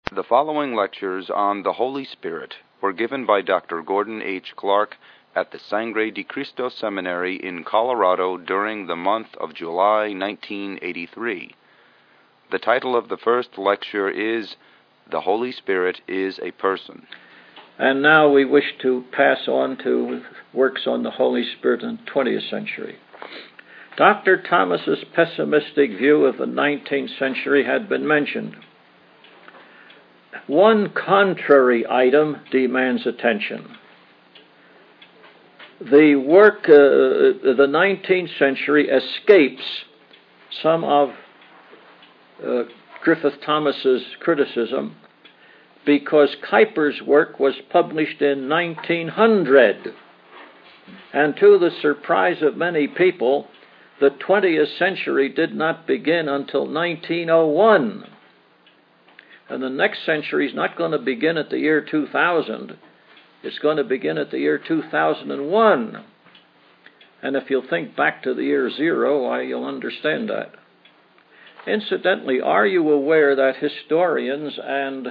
The following lectures on the Holy Spirit were given by Dr. Gordon H. Clark at the Sangre de Cristo Seminary in Colorado during the month of July 1983. The title of the first lecture is The Holy Spirit is a Person. And now we wish to pass on to works on the Holy Spirit in the 20th century. Dr. Thomas's pessimistic view of the 19th century had been mentioned. One contrary item demands attention. The work of the 19th century escapes some of Griffith Thomas's criticism because Kuyper's work was published in 1900. And to the surprise of many people, the 20th century did not begin until 1901. And the next century is not going to begin at the year 2000. It's going to begin at the year 2001. And if you'll think back to the year zero, why, you'll understand that. Incidentally, are you aware that historians and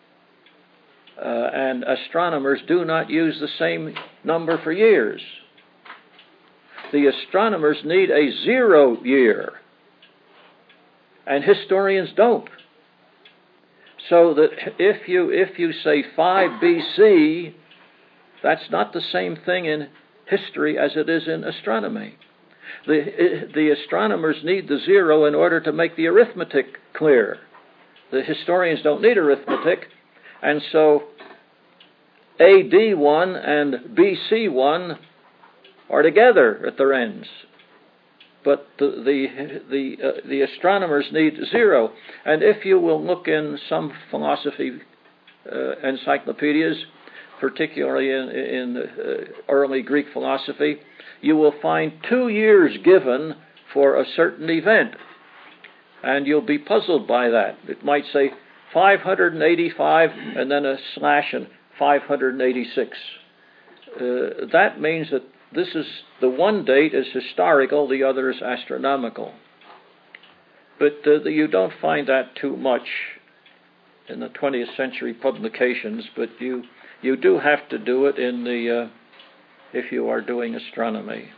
astronomers do not use the same number for years? The astronomers need a 0 year, and historians don't. So that if you say 5 BC, that's not the same thing in history as it is in astronomy. The astronomers need the 0 in order to make the arithmetic clear. The historians don't need arithmetic, and so AD 1 and BC 1 are together at their ends. But the astronomers need 0. And if you will look in some philosophy encyclopedias, particularly in early Greek philosophy, you will find 2 years given for a certain event. And you'll be puzzled by that. It might say 585 and then a slash and 586. That means that this is the one date is historical, the other is astronomical. But you don't find that too much in the 20th century publications, but you do have to do it in the if you are doing astronomy.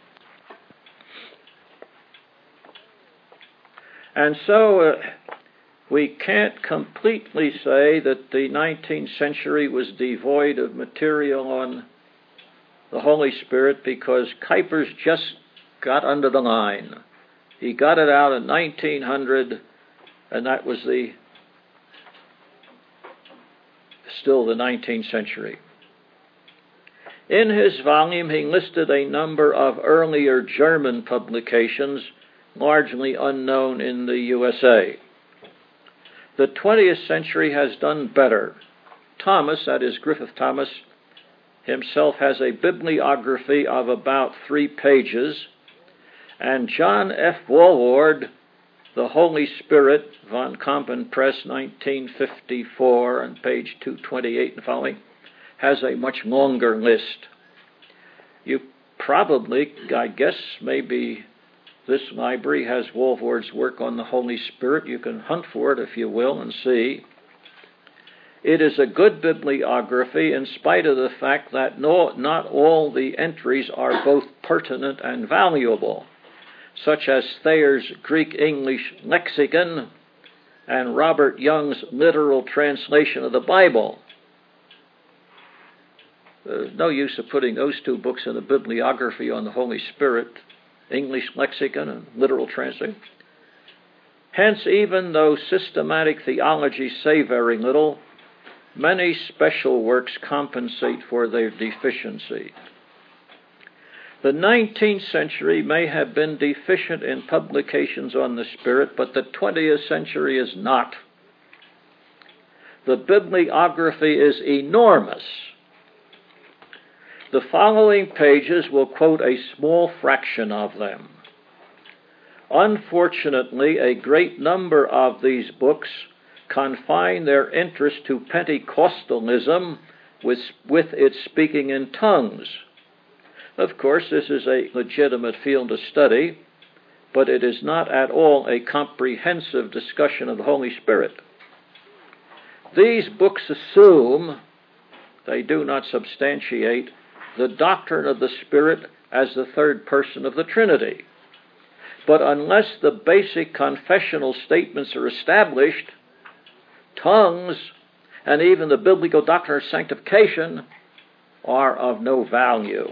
And so we can't completely say that the 19th century was devoid of material on the Holy Spirit because Kuyper's just got under the line. He got it out in 1900, and that was still the 19th century. In his volume, he listed a number of earlier German publications, largely unknown in the USA. The 20th century has done better. Thomas, that is Griffith Thomas, himself has a bibliography of about 3 pages, and John F. Walvoord, The Holy Spirit, von Kampen Press, 1954, on page 228 and following, has a much longer list. You probably, I guess, maybe this library has Walvoord's work on the Holy Spirit. You can hunt for it, if you will, and see. It is a good bibliography in spite of the fact that not all the entries are both pertinent and valuable, such as Thayer's Greek-English lexicon and Robert Young's literal translation of the Bible. There's no use of putting those 2 books in a bibliography on the Holy Spirit, English lexicon and literal translation. Hence, even though systematic theologies say very little, many special works compensate for their deficiency. The 19th century may have been deficient in publications on the Spirit, but the 20th century is not. The bibliography is enormous. The following pages will quote a small fraction of them. Unfortunately, a great number of these books confine their interest to Pentecostalism with its speaking in tongues. Of course, this is a legitimate field of study, but it is not at all a comprehensive discussion of the Holy Spirit. These books assume, they do not substantiate, the doctrine of the Spirit as the third person of the Trinity. But unless the basic confessional statements are established, tongues and even the biblical doctrine of sanctification are of no value.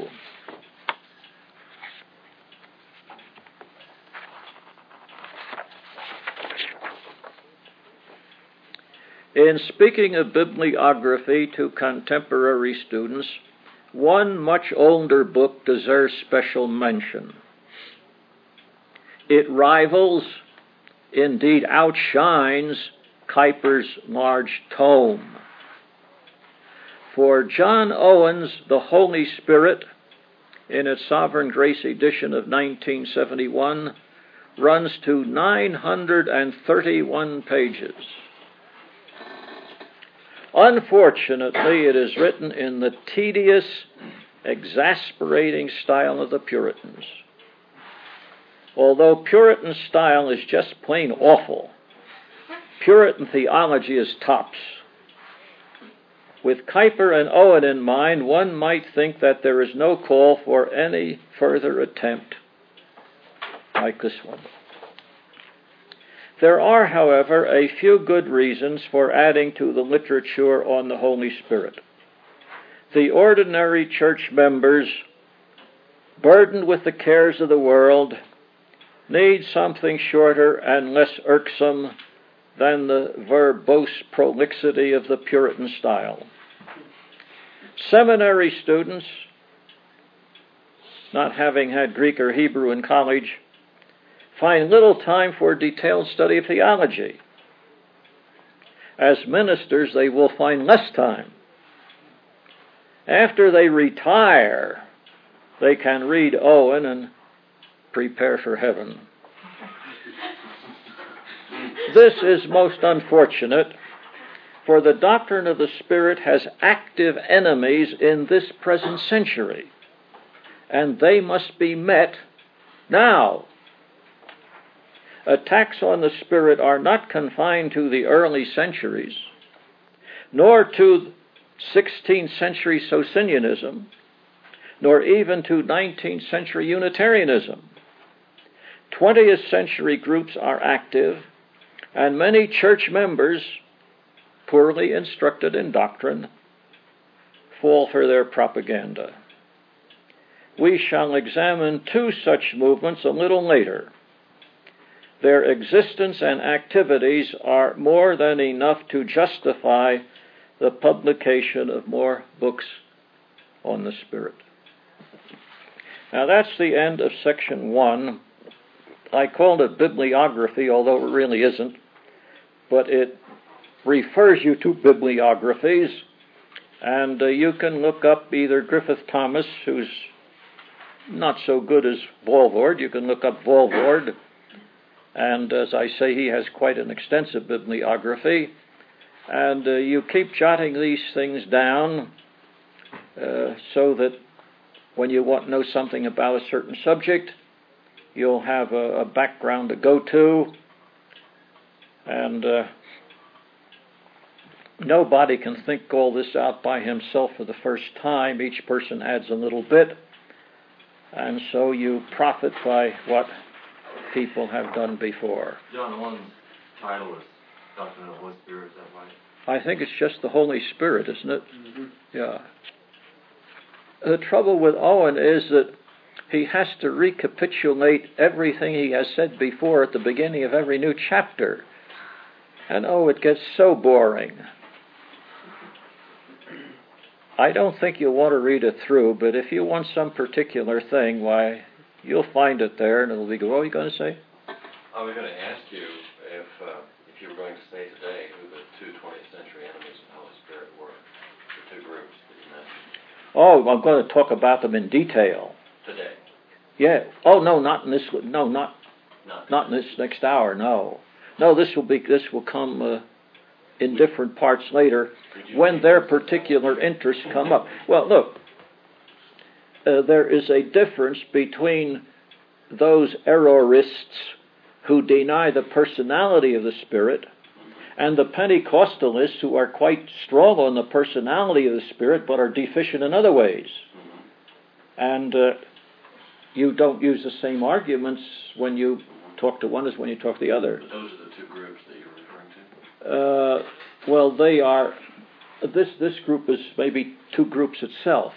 In speaking of bibliography to contemporary students, one much older book deserves special mention. It rivals, indeed outshines, Kuyper's large tome. For John Owen's The Holy Spirit, in its Sovereign Grace edition of 1971, runs to 931 pages. Unfortunately, it is written in the tedious, exasperating style of the Puritans. Although Puritan style is just plain awful, Puritan theology is tops. With Kuyper and Owen in mind, one might think that there is no call for any further attempt like this one. There are, however, a few good reasons for adding to the literature on the Holy Spirit. The ordinary church members, burdened with the cares of the world, need something shorter and less irksome than the verbose prolixity of the Puritan style. Seminary students, not having had Greek or Hebrew in college, find little time for detailed study of theology. As ministers, they will find less time. After they retire, they can read Owen and prepare for heaven. This is most unfortunate, for the doctrine of the Spirit has active enemies in this present century, and they must be met now. Attacks on the Spirit are not confined to the early centuries, nor to 16th century Socinianism, nor even to 19th century Unitarianism. 20th century groups are active, and many church members, poorly instructed in doctrine, fall for their propaganda. We shall examine two such movements a little later. Their existence and activities are more than enough to justify the publication of more books on the Spirit. Now that's the end of section 1. I called it bibliography, although it really isn't, but it refers you to bibliographies, and you can look up either Griffith Thomas, who's not so good as Walvoord. You can look up Walvoord, and as I say, he has quite an extensive bibliography, and you keep jotting these things down so that when you want to know something about a certain subject, you'll have a background to go to, and nobody can think all this out by himself for the first time. Each person adds a little bit, and so you profit by what people have done before. John, one title is Doctrine of the Holy Spirit, is that right? I think it's just the Holy Spirit, isn't it? Mm-hmm. Yeah. The trouble with Owen is that he has to recapitulate everything he has said before at the beginning of every new chapter. And it gets so boring. I don't think you'll want to read it through, but if you want some particular thing, why, you'll find it there, and it'll be good. What were you going to say? I was going to ask you if you were going to say today who the two 20th century enemies of the Holy Spirit were, the two groups that you mentioned. Oh, I'm going to talk about them in detail. Today? Yeah. Oh, no, not in this. No, not in this next hour. No, this will come in different parts later when their particular interests come up. Well, look, there is a difference between those errorists who deny the personality of the Spirit and the Pentecostalists who are quite strong on the personality of the Spirit but are deficient in other ways. And you don't use the same arguments when you talk to one as when you talk to the other. But those are the two groups that you're referring to? Well, they are. This group is maybe two groups itself.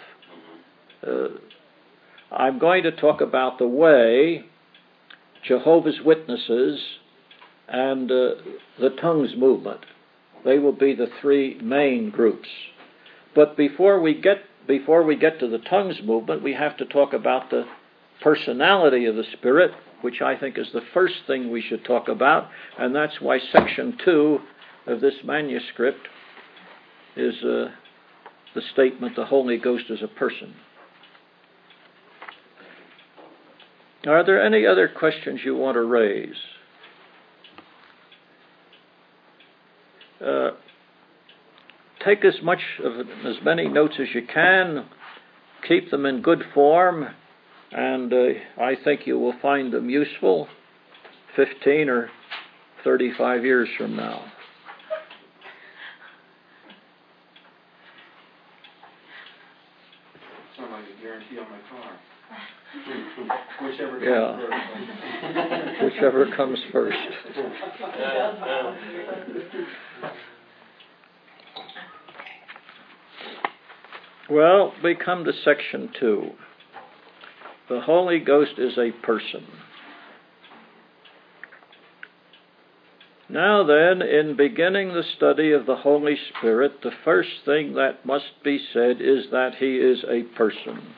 I'm going to talk about the way Jehovah's Witnesses and the tongues movement. They will be the three main groups. But before we get to the tongues movement, we have to talk about the personality of the Spirit, which I think is the first thing we should talk about, and that's why section 2 of this manuscript is the statement, the Holy Ghost is a person. Are there any other questions you want to raise? Take as many notes as you can, keep them in good form, and I think you will find them useful 15 or 35 years from now. Sounds like a guarantee on my car. Whichever comes first. Whichever comes first. Well, we come to section 2. The Holy Ghost is a person. Now then, in beginning the study of the Holy Spirit, the first thing that must be said is that He is a person.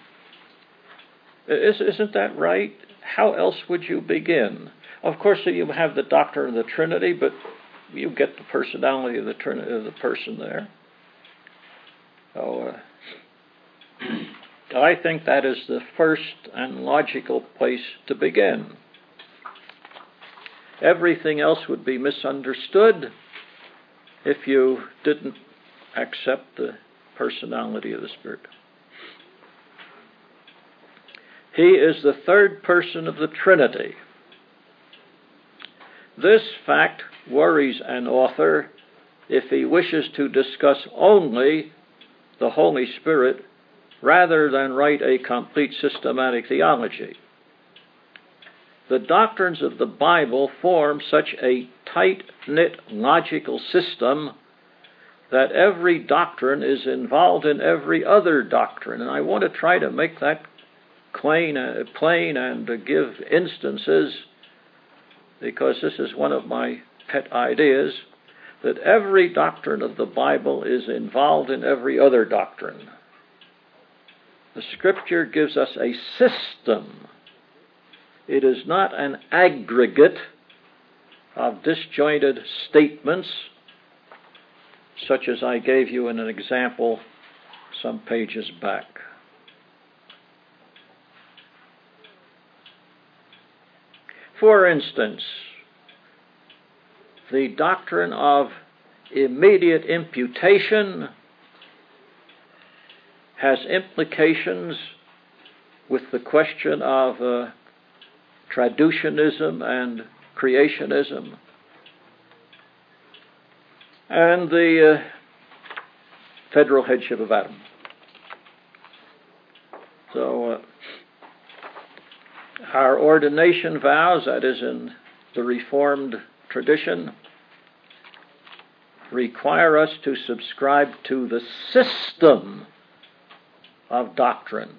Isn't that right? How else would you begin? Of course, you have the doctrine of the Trinity, but you get the personality of the person there. So, I think that is the first and logical place to begin. Everything else would be misunderstood if you didn't accept the personality of the Spirit. He is the third person of the Trinity. This fact worries an author if he wishes to discuss only the Holy Spirit rather than write a complete systematic theology. The doctrines of the Bible form such a tight-knit logical system that every doctrine is involved in every other doctrine. And I want to try to make that plain and give instances, because this is one of my pet ideas, that every doctrine of the Bible is involved in every other doctrine. The Scripture gives us a system. It is not an aggregate of disjointed statements, such as I gave you in an example some pages back. For instance, the doctrine of immediate imputation has implications with the question of traducianism and creationism, and the federal headship of Adam. So our ordination vows, that is in the Reformed tradition, require us to subscribe to the system of doctrine.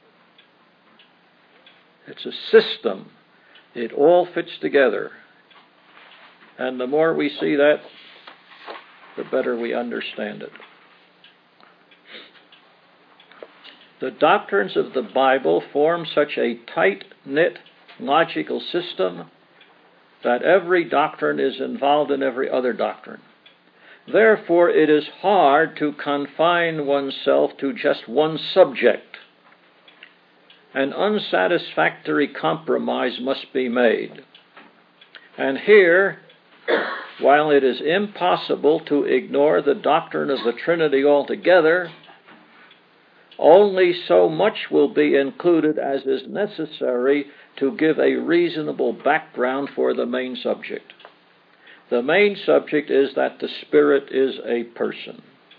It's a system. It all fits together. And the more we see that, the better we understand it. The doctrines of the Bible form such a tight-knit logical system that every doctrine is involved in every other doctrine. Therefore, it is hard to confine oneself to just one subject. An unsatisfactory compromise must be made. And here, while it is impossible to ignore the doctrine of the Trinity altogether, only so much will be included as is necessary to give a reasonable background for the main subject. The main subject is that the Spirit is a person.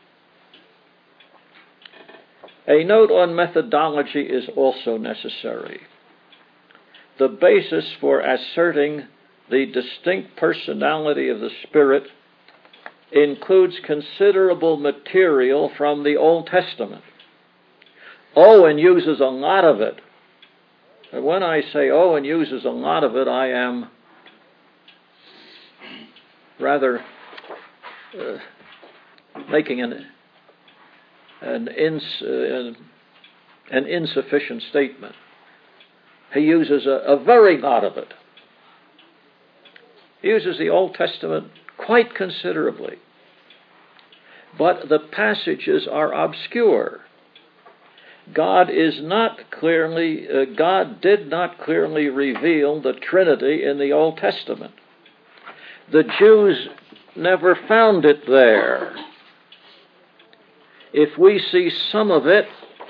A note on methodology is also necessary. The basis for asserting the distinct personality of the Spirit includes considerable material from the Old Testament. Owen uses a lot of it. And when I say Owen uses a lot of it, I am rather making an insufficient statement. He uses a very lot of it. He uses the Old Testament quite considerably. But the passages are obscure. God did not clearly reveal the Trinity in the Old Testament. The Jews never found it there. If we see some of it,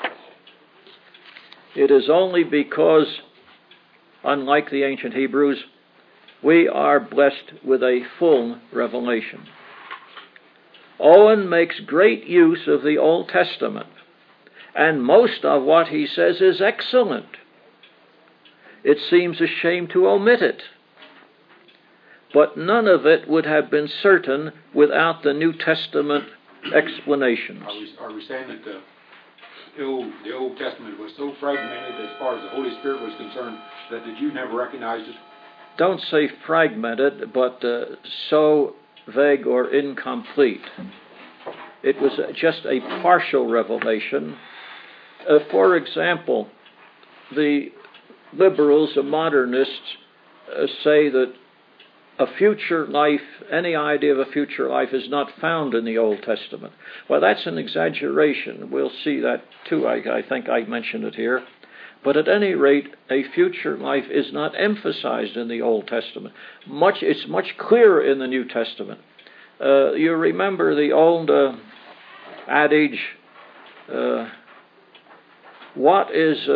it is only because, unlike the ancient Hebrews, we are blessed with a full revelation. Owen makes great use of the Old Testament, and most of what he says is excellent. It seems a shame to omit it. But none of it would have been certain without the New Testament explanations. Are we saying that the Old Testament was so fragmented as far as the Holy Spirit was concerned that the Jew never recognized it? Don't say fragmented, but so vague or incomplete. It was just a partial revelation. For example, the liberals, the modernists, say that a future life, any idea of a future life, is not found in the Old Testament. Well, that's an exaggeration. We'll see that too. I think I mentioned it here. But at any rate, a future life is not emphasized in the Old Testament. It's much clearer in the New Testament. You remember the old adage, what is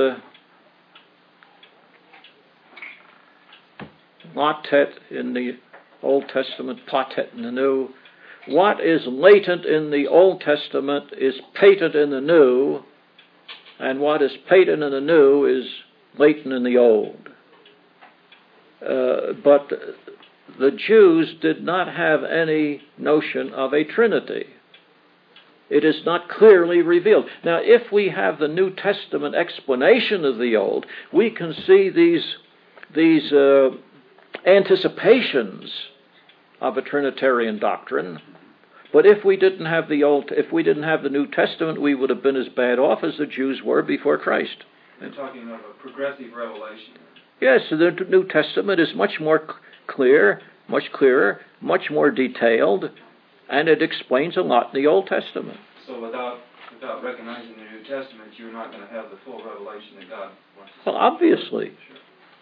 latent in the Old Testament, patent in the New. What is latent in the Old Testament is patent in the New, and what is patent in the New is latent in the Old. But the Jews did not have any notion of a Trinity. It is not clearly revealed. Now, if we have the New Testament explanation of the Old, we can see these anticipations of a Trinitarian doctrine. But if we didn't have the New Testament, we would have been as bad off as the Jews were before Christ. You're talking of a progressive revelation. Yes, the New Testament is much more clear, much clearer, much more detailed, and it explains a lot in the Old Testament. So without recognizing the New Testament, you're not going to have the full revelation that God wants. Well, obviously. Sure.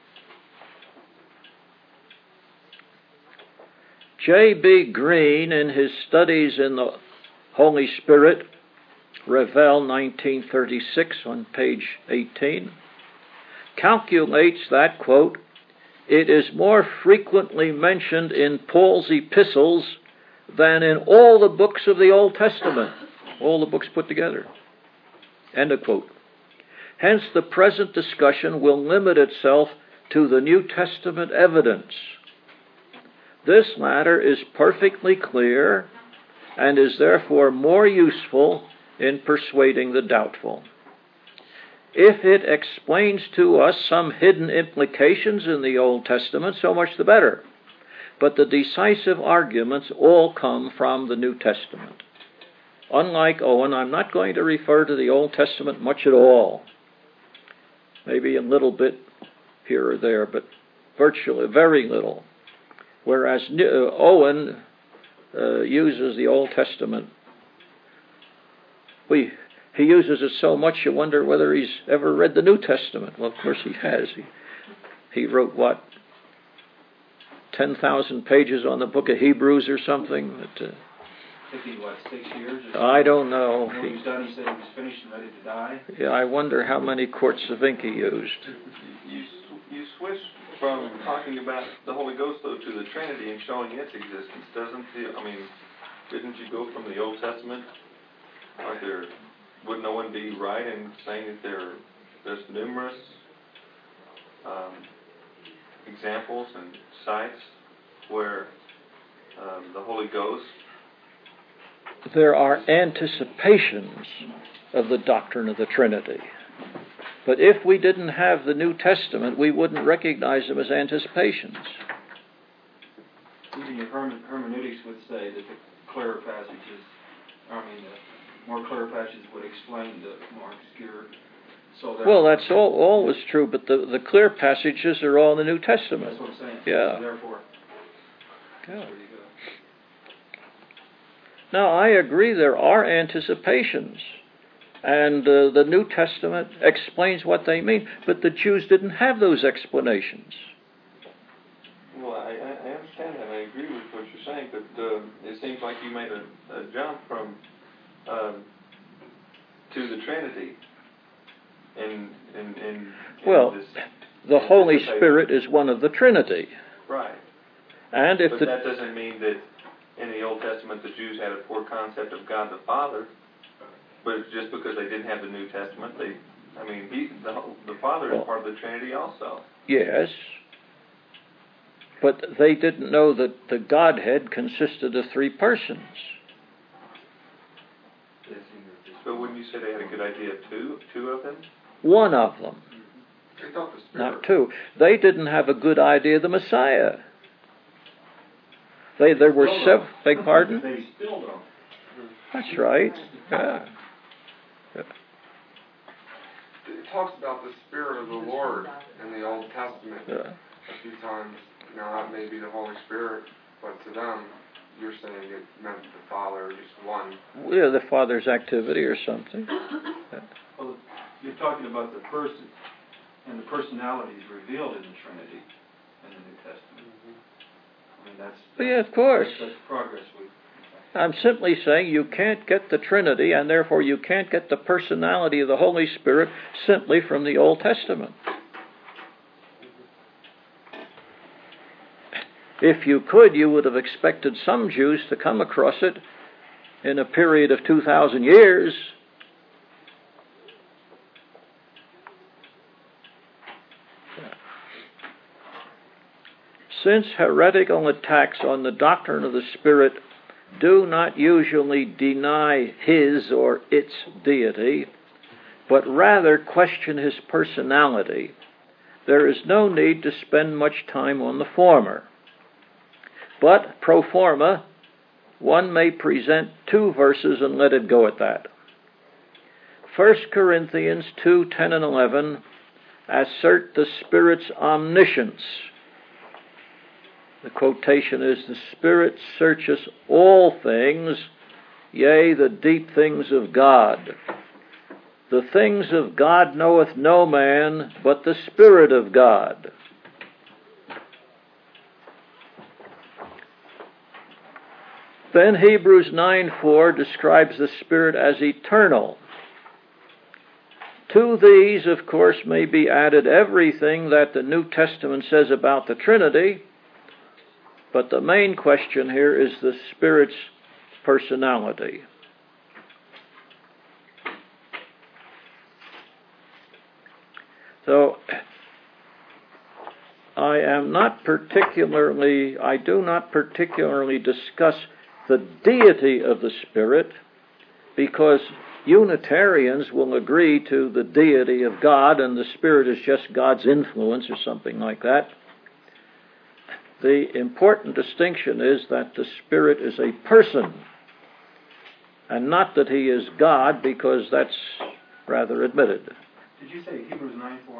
J.B. Green, in his Studies in the Holy Spirit, Revel 1936, on page 18, calculates that, quote, it is more frequently mentioned in Paul's epistles than in all the books of the Old Testament, all the books put together, end of quote. Hence, the present discussion will limit itself to the New Testament evidence. This latter is perfectly clear and is therefore more useful in persuading the doubtful. If it explains to us some hidden implications in the Old Testament, so much the better. But the decisive arguments all come from the New Testament. Unlike Owen, I'm not going to refer to the Old Testament much at all. Maybe a little bit here or there, but virtually very little. Whereas Owen uses the Old Testament. He uses it so much you wonder whether he's ever read the New Testament. Well, of course he has. He wrote, 10,000 pages on the book of Hebrews or something? Took him, 6 years? I don't know. When he was done, he said he was finished and ready to die. Yeah, I wonder how many quarts of ink he used. You switch from talking about the Holy Ghost, though, to the Trinity and showing its existence, didn't you go from the Old Testament? Would no one be right in saying that there's numerous examples and sites where the Holy Ghost... There are anticipations of the doctrine of the Trinity. But if we didn't have the New Testament, we wouldn't recognize them as anticipations. Even your hermeneutics would say that the clearer passages, the more clear passages would explain the more obscure. Well, that's always true, but the clear passages are all in the New Testament. That's what I'm saying. Yeah. So therefore, yeah. there you go. Now, I agree there are anticipations, and the New Testament explains what they mean, but the Jews didn't have those explanations. Well, I understand that. I agree with what you're saying, but it seems like you made a jump from to the Trinity. Well, the Holy Spirit is one of the Trinity. Right. And but that doesn't mean that in the Old Testament the Jews had a poor concept of God the Father, but just because they didn't have the New Testament, the Father is part of the Trinity also. Yes. But they didn't know that the Godhead consisted of three persons. But wouldn't you say they had a good idea of two of them? One of them. They thought the Spirit. Not two. They didn't have a good idea of the Messiah. There were several. Beg pardon? They still don't. That's right. Yeah. It talks about the Spirit of the Lord in the Old Testament a few times. Now that may be the Holy Spirit, but to them, you're saying it meant the Father, just one. Yeah, the Father's activity or something. Yeah. Well, you're talking about the person and the personalities revealed in the Trinity in the New Testament. Mm-hmm. Yeah, of course. That's progress. I'm simply saying you can't get the Trinity, and therefore you can't get the personality of the Holy Spirit simply from the Old Testament. If you could, you would have expected some Jews to come across it in a period of 2,000 years. Since heretical attacks on the doctrine of the Spirit do not usually deny his or its deity, but rather question his personality, there is no need to spend much time on the former. But, pro forma, one may present two verses and let it go at that. 1 Corinthians 2:10 and 11 assert the Spirit's omniscience. The quotation is, "The Spirit searcheth all things, yea, the deep things of God. The things of God knoweth no man, but the Spirit of God." Then Hebrews 9:4 describes the Spirit as eternal. To these, of course, may be added everything that the New Testament says about the Trinity, but the main question here is the Spirit's personality. So, I do not particularly discuss the deity of the Spirit, because Unitarians will agree to the deity of God and the Spirit is just God's influence or something like that. The important distinction is that the Spirit is a person, and not that he is God, because that's rather admitted. Did you say Hebrews 9:4?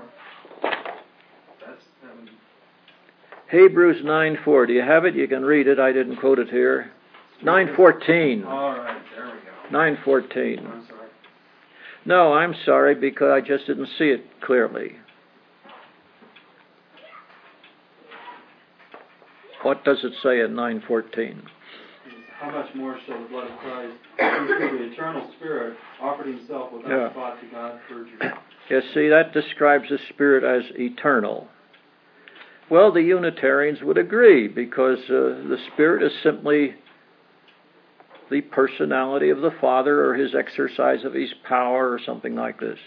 Hebrews 9:4. Do you have it? You can read it. I didn't quote it here. 9:14. All right, there we go. 9:14. I'm sorry. No, I'm sorry, because I just didn't see it clearly. What does it say in 9:14? How much more shall the blood of Christ, through the eternal Spirit, offered himself without spot to God, purge you? You see, that describes the Spirit as eternal. Well, the Unitarians would agree, because the Spirit is simply the personality of the Father, or his exercise of his power, or something like this.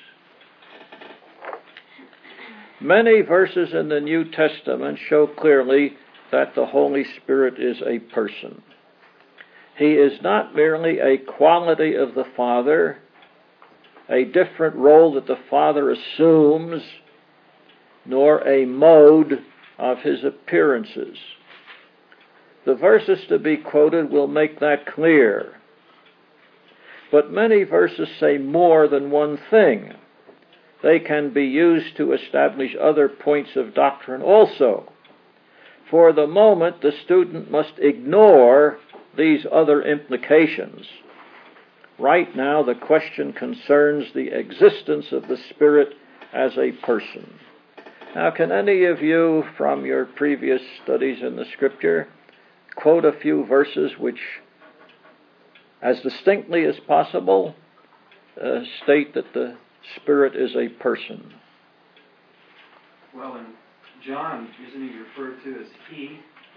Many verses in the New Testament show clearly that the Holy Spirit is a person. He is not merely a quality of the Father, a different role that the Father assumes, nor a mode of his appearances. The verses to be quoted will make that clear. But many verses say more than one thing. They can be used to establish other points of doctrine also. For the moment, the student must ignore these other implications. Right now, the question concerns the existence of the Spirit as a person. Now, can any of you, from your previous studies in the Scripture, quote a few verses which, as distinctly as possible, state that the Spirit is a person? Well, in John, isn't he referred to as he?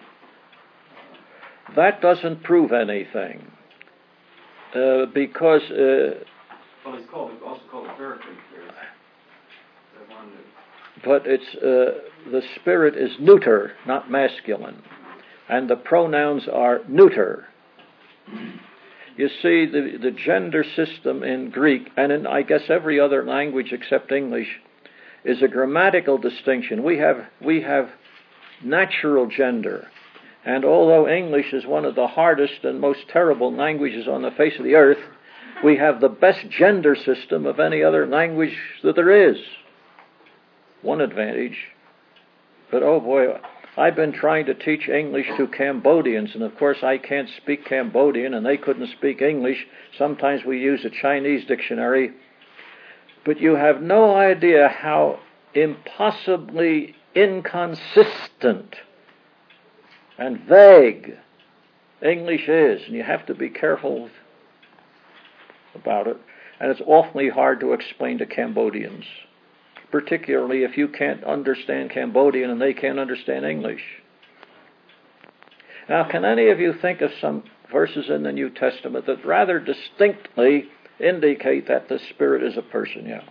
That doesn't prove anything, because... well, he's also called a Paraclete there. But it's the Spirit is neuter, not masculine, and the pronouns are neuter. You see, the gender system in Greek, and in, I guess, every other language except English, is a grammatical distinction. We have natural gender, and although English is one of the hardest and most terrible languages on the face of the earth, we have the best gender system of any other language that there is. One advantage. But oh boy, I've been trying to teach English to Cambodians, and of course I can't speak Cambodian, and they couldn't speak English. Sometimes we use a Chinese dictionary. But you have no idea how impossibly inconsistent and vague English is, and you have to be careful about it. And it's awfully hard to explain to Cambodians, particularly if you can't understand Cambodian and they can't understand English. Now, can any of you think of some verses in the New Testament that rather distinctly indicate that the Spirit is a person? Yeah.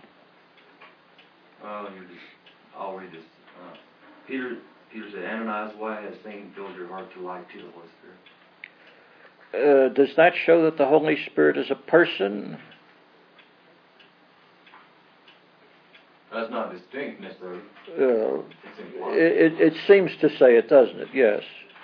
I'll read this. Peter said, Ananias, why has Satan filled your heart to lie to the Holy Spirit? Does that show that the Holy Spirit is a person? That's not distinct necessarily. It seems to say it, doesn't it? Yes.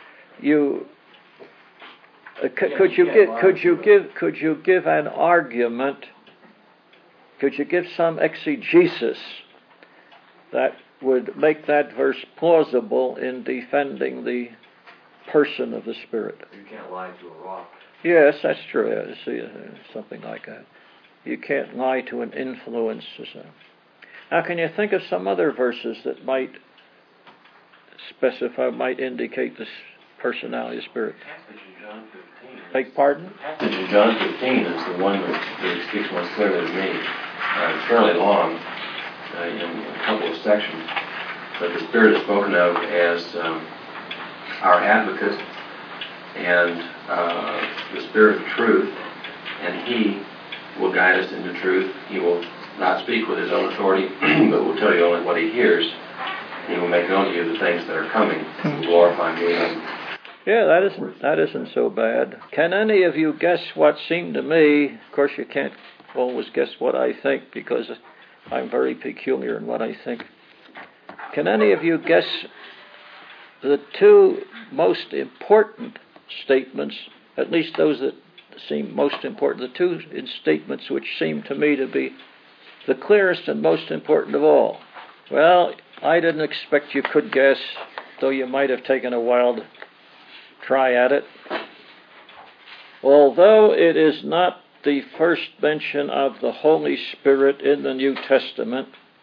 Could you give an argument? Could you give some exegesis that would make that verse plausible in defending the person of the Spirit? You can't lie to a rock. Yes, that's true. Yeah, see, something like that. You can't lie to an influence. Now, can you think of some other verses that might specify, might indicate this personality of Spirit? Passage in John 15. Beg pardon? Passage in John 15 is the one that speaks most clearly to me. It's fairly long, in a couple of sections, but the Spirit is spoken of as our advocate and the Spirit of truth, and He will guide us into truth. He will not speak with His own authority, but will tell you only what He hears. And He will make known to you the things that are coming. He will glorify me. Yeah, that isn't so bad. Can any of you guess what seemed to me? Of course, you can't always guess what I think, because I'm very peculiar in what I think. Can any of you guess the two most important statements, at least those that seem most important, the two statements which seem to me to be the clearest and most important of all? Well, I didn't expect you could guess, though you might have taken a wild try at it. Although it is not the first mention of the Holy Spirit in the New Testament,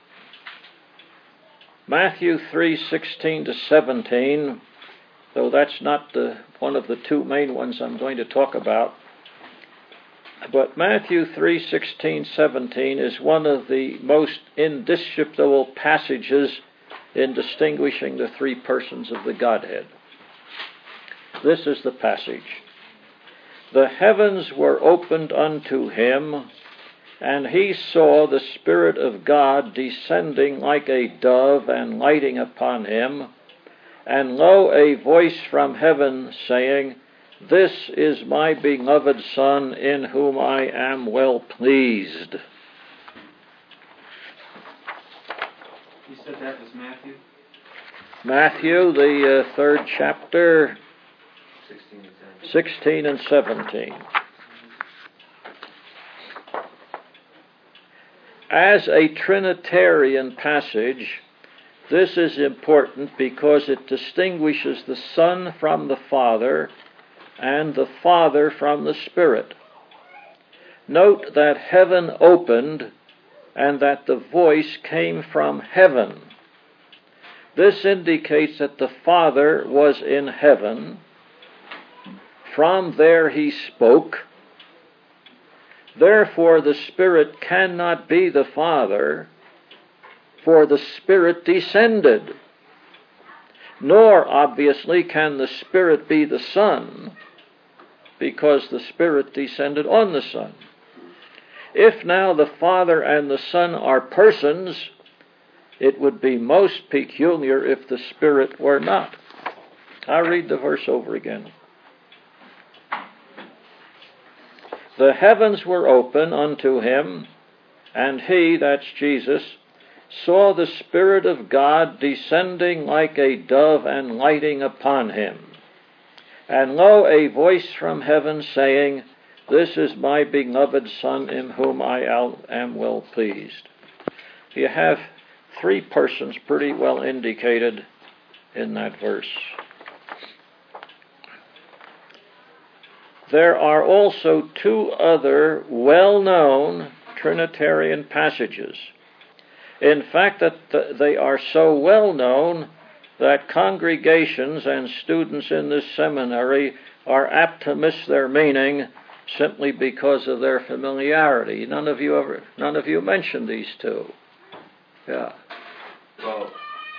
Matthew 3:16 to 17, though that's not one of the two main ones I'm going to talk about, but Matthew 3:16, 17 is one of the most indisputable passages in distinguishing the three persons of the Godhead. This is the passage. The heavens were opened unto him, and he saw the Spirit of God descending like a dove and lighting upon him. And lo, a voice from heaven saying, This is my beloved Son, in whom I am well pleased. You said that was Matthew? Matthew, the 3rd chapter, 16 and 17. As a Trinitarian passage, this is important because it distinguishes the Son from the Father and the Father from the Spirit. Note that heaven opened and that the voice came from heaven. This indicates that the Father was in heaven. From there he spoke. Therefore the Spirit cannot be the Father, for the Spirit descended. Nor, obviously, can the Spirit be the Son, because the Spirit descended on the Son. If now the Father and the Son are persons, it would be most peculiar if the Spirit were not. I'll read the verse over again. The heavens were open unto him, and he, that's Jesus, saw the Spirit of God descending like a dove and lighting upon him. And lo, a voice from heaven saying, This is my beloved Son, in whom I am well pleased. You have three persons pretty well indicated in that verse. There are also two other well-known Trinitarian passages. In fact, that they are so well-known that congregations and students in this seminary are apt to miss their meaning simply because of their familiarity. None of you mentioned these two. Yeah. Well,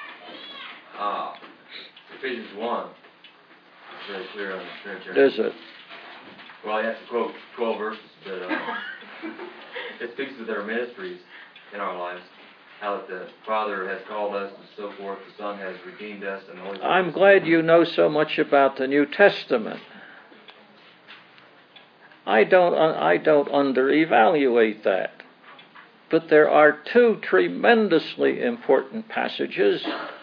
Ephesians 1 is very clear on the Trinitarian. Is it? Well, I have to quote 12 verses, but it speaks of their ministries in our lives. How that the Father has called us and so forth, the Son has redeemed us, and the Holy Spirit. I'm glad you know so much about the New Testament. I don't under-evaluate that. But there are two tremendously important passages,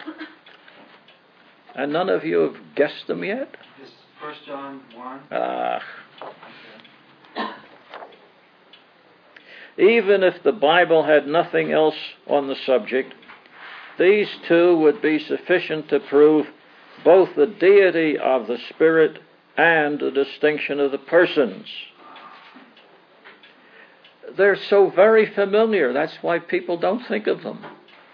and none of you have guessed them yet? Is 1 John 1? Even if the Bible had nothing else on the subject, these two would be sufficient to prove both the deity of the Spirit and the distinction of the persons. They're so very familiar, that's why people don't think of them.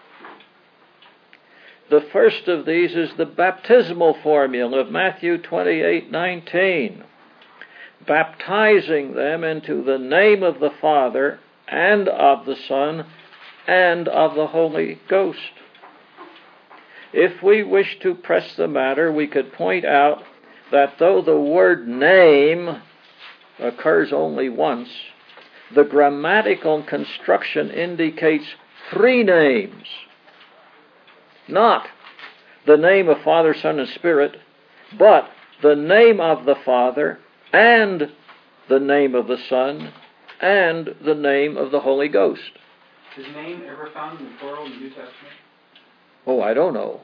The first of these is the baptismal formula of Matthew 28:19, baptizing them into the name of the Father and of the Son and of the Holy Ghost. If we wish to press the matter, we could point out that though the word name occurs only once, the grammatical construction indicates three names. Not the name of Father, Son, and Spirit, but the name of the Father and the name of the Son and the name of the Holy Ghost. Is name ever found in the plural in the New Testament? Oh, I don't know.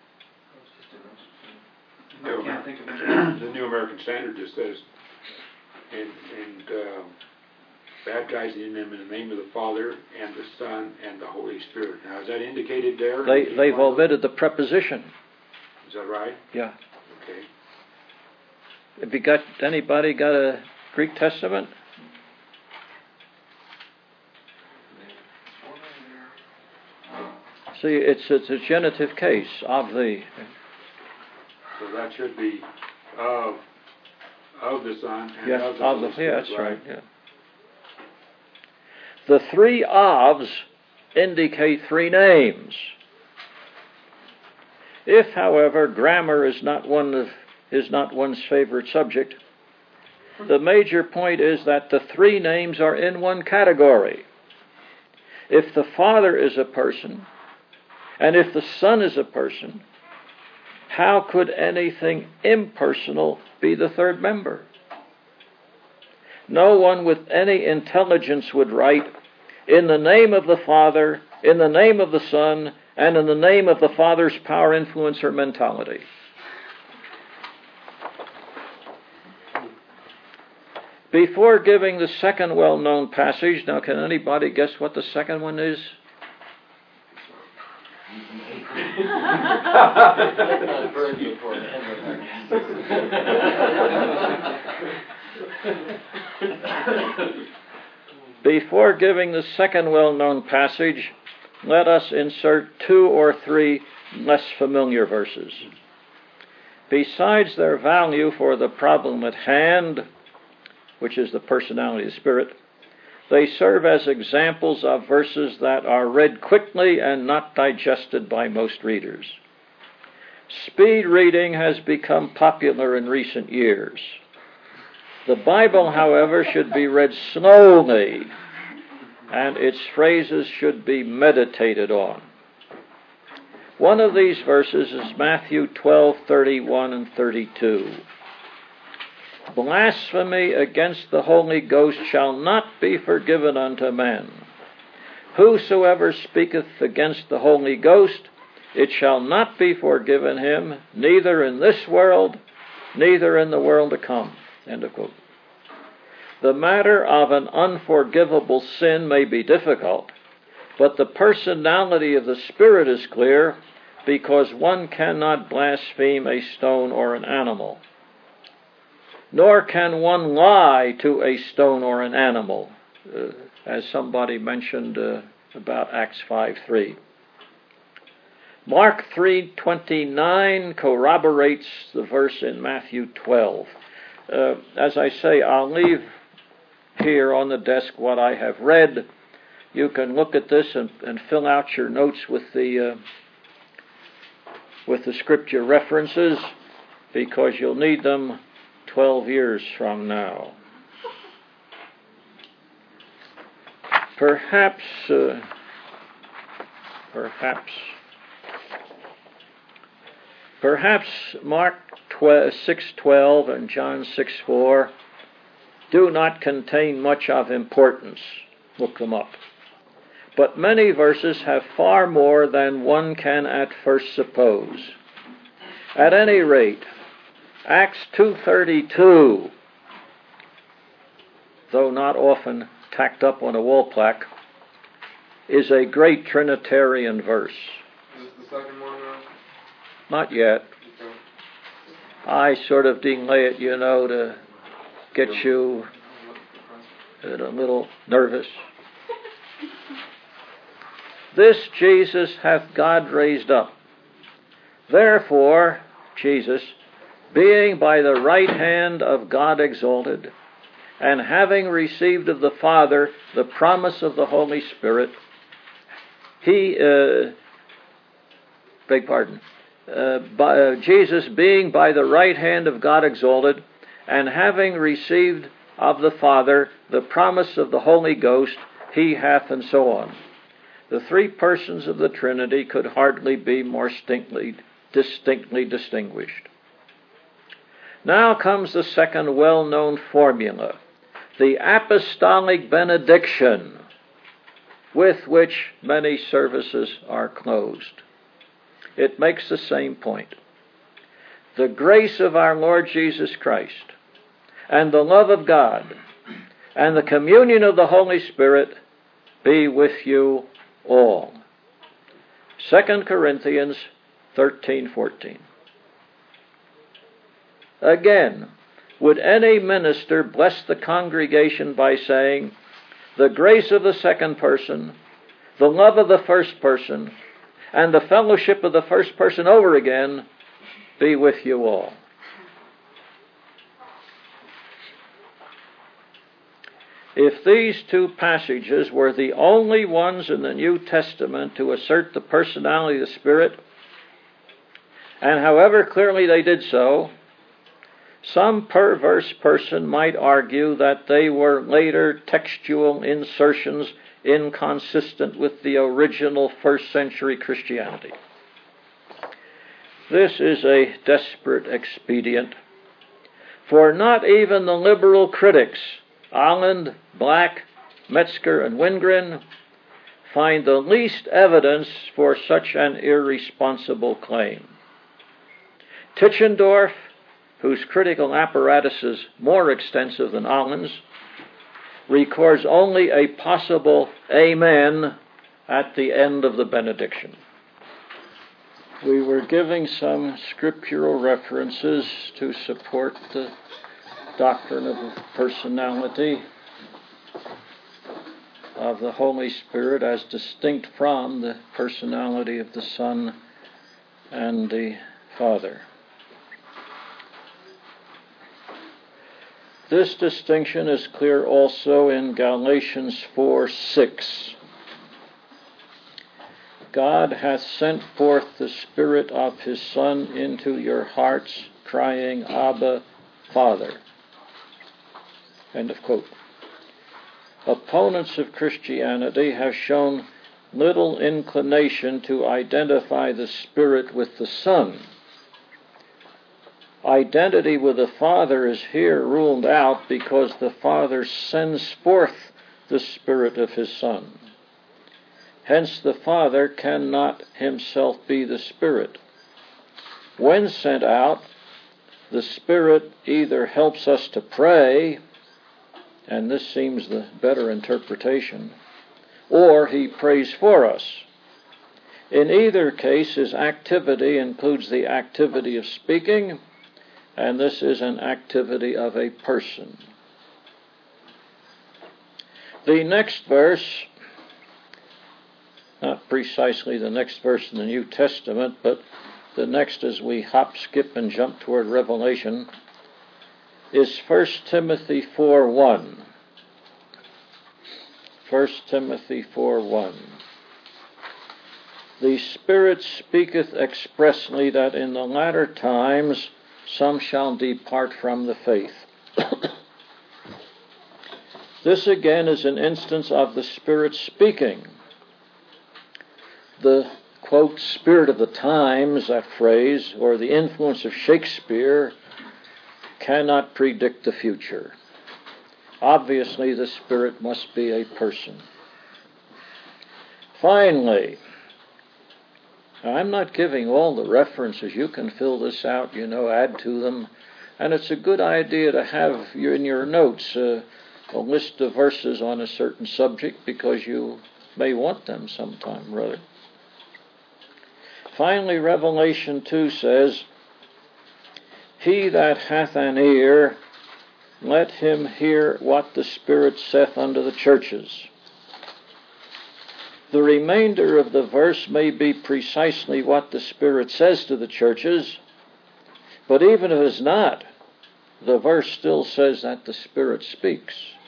I can't think of it. The New American Standard just says, and baptizing them in the name of the Father and the Son and the Holy Spirit. Now, is that indicated there? They've omitted the preposition. Is that right? Yeah. Okay. Have anybody got a Greek Testament? See, it's a genitive case of the. So that should be of the Son and Yeah, of the Holy Spirit. Yeah, that's right. Yeah. The three ofs indicate three names. If, however, grammar is not one's favorite subject, the major point is that the three names are in one category. If the Father is a person, and if the Son is a person, how could anything impersonal be the third member? No one with any intelligence would write, in the name of the Father, in the name of the Son, and in the name of the Father's power, influence, or mentality. Before giving the second well-known passage, now can anybody guess what the second one is? Before giving the second well-known passage, let us insert 2 or 3 less familiar verses. Besides their value for the problem at hand, which is the personality of the Spirit, they serve as examples of verses that are read quickly and not digested by most readers. Speed reading has become popular in recent years. The Bible, however, should be read slowly, and its phrases should be meditated on. One of these verses is Matthew 12:31 and 32. Blasphemy against the Holy Ghost shall not be forgiven unto men. Whosoever speaketh against the Holy Ghost, it shall not be forgiven him, neither in this world, neither in the world to come. End of quote. The matter of an unforgivable sin may be difficult, but the personality of the Spirit is clear, because one cannot blaspheme a stone or an animal. Nor can one lie to a stone or an animal, as somebody mentioned about Acts 5:3. Mark 3:29 corroborates the verse in Matthew 12. As I say, I'll leave here on the desk what I have read. You can look at this and fill out your notes with the scripture references, because you'll need them 12 years from now. Perhaps Mark 6:12 and John 6:4 do not contain much of importance. Look them up. But many verses have far more than one can at first suppose. At any rate, Acts 2:32, though not often tacked up on a wall plaque, is a great Trinitarian verse. Is this the second one now? Not yet. Okay. I sort of delay it, to get you a little nervous. This Jesus hath God raised up. Therefore, Jesus, being by the right hand of God exalted, and having received of the Father the promise of the Holy Spirit, Jesus, being by the right hand of God exalted, and having received of the Father the promise of the Holy Ghost, he hath, and so on. The three persons of the Trinity could hardly be more distinctly distinguished. Now comes the second well-known formula, the apostolic benediction, with which many services are closed. It makes the same point. The grace of our Lord Jesus Christ, and the love of God, and the communion of the Holy Spirit be with you all. 2 Corinthians 13:14. Again, would any minister bless the congregation by saying, the grace of the second person, the love of the first person, and the fellowship of the first person over again be with you all? If these two passages were the only ones in the New Testament to assert the personality of the Spirit, And however clearly they did so, some perverse person might argue that they were later textual insertions inconsistent with the original first-century Christianity. This is a desperate expedient, for not even the liberal critics, Aland, Black, Metzger, and Wingren, find the least evidence for such an irresponsible claim. Tischendorf, whose critical apparatus is more extensive than Aland's, records only a possible amen at the end of the benediction. We were giving some scriptural references to support the doctrine of personality of the Holy Spirit as distinct from the personality of the Son and the Father. This distinction is clear also in Galatians 4:6. God hath sent forth the Spirit of His Son into your hearts, crying, Abba, Father. End of quote. Opponents of Christianity have shown little inclination to identify the Spirit with the Son. Identity with the Father is here ruled out because the Father sends forth the Spirit of His Son. Hence the Father cannot Himself be the Spirit. When sent out, the Spirit either helps us to pray, and this seems the better interpretation, or He prays for us. In either case, His activity includes the activity of speaking, and this is an activity of a person. The next verse, not precisely the next verse in the New Testament, but the next as we hop, skip, and jump toward Revelation, is 1 Timothy 4:1. 1 Timothy 4:1. The Spirit speaketh expressly that in the latter times some shall depart from the faith. This again is an instance of the Spirit speaking. The, quote, spirit of the times, that phrase, or the influence of Shakespeare, cannot predict the future. Obviously, the Spirit must be a person. Finally, I'm not giving all the references. You can fill this out, add to them. And it's a good idea to have in your notes a list of verses on a certain subject because you may want them sometime or other. Finally, Revelation 2 says, He that hath an ear, let him hear what the Spirit saith unto the churches. The remainder of the verse may be precisely what the Spirit says to the churches, but even if it's not, the verse still says that the Spirit speaks.